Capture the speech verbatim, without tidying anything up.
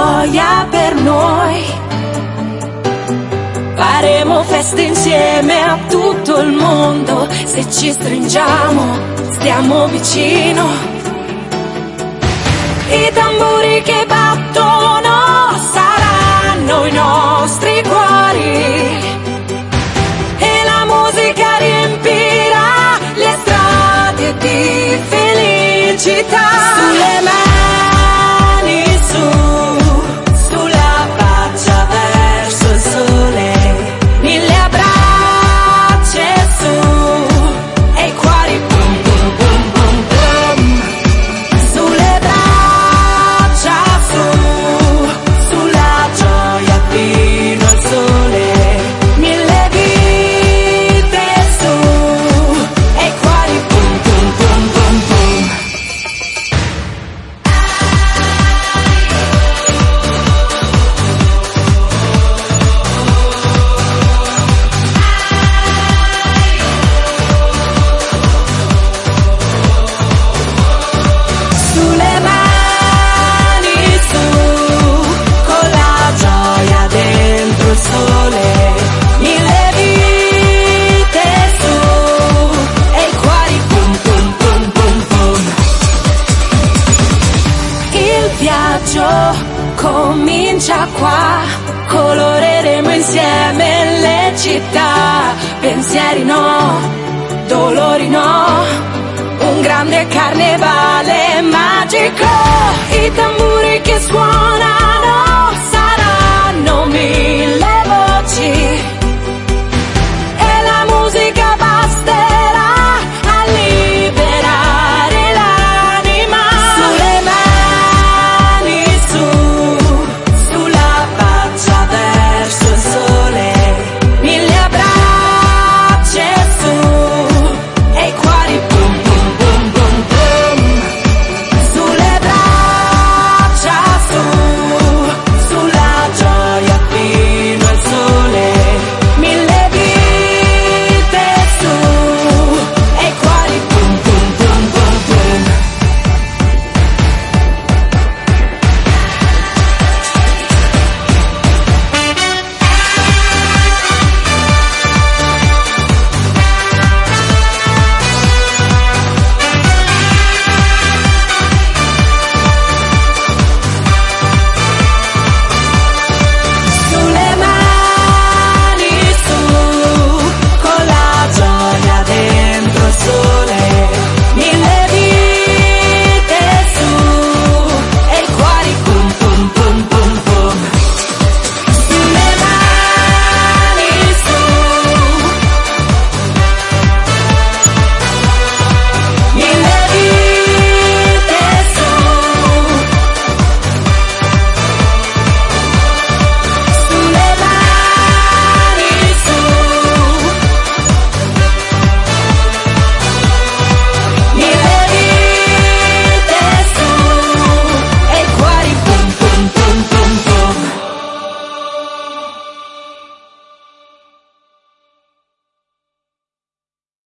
gioia per noi. Faremo feste insieme a tutto il mondo, se ci stringiamo, stiamo vicino. I tamburi che battono saranno i nostri cuori e la musica riempirà le strade di felicità. Sulle mani su, sulla faccia verso il sole, mille abbracci e su, e i cuori bum bum bum bum bum. Sulle braccia su, sulla gioia fino al sole, mille vite su, e i cuori bum bum bum bum bum. Sulle mani su, con la gioia dentro il sole, mille vite su, e i cuori bum bum bum bum bum. Il viaggio comincia qua, coloreremo insieme le città. Pensieri no, dolori no, un grande carnevale magico. I tamburi che suonano saranno mille